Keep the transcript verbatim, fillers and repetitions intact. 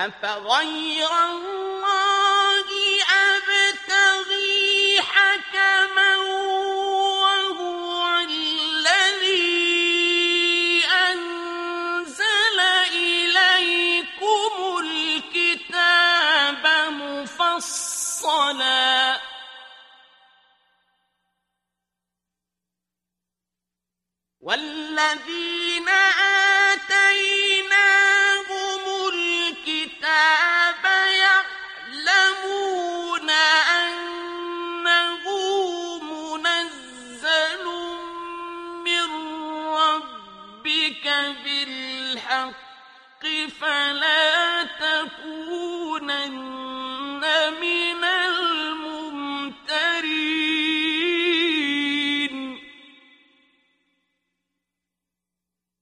أفغير الله أبتغي حكما وهو الذي أنزل إليكم الكتاب مفصلا والذين آتيناهم الكتاب يعلمون أنه منزل من ربك بالحق فلا تكونن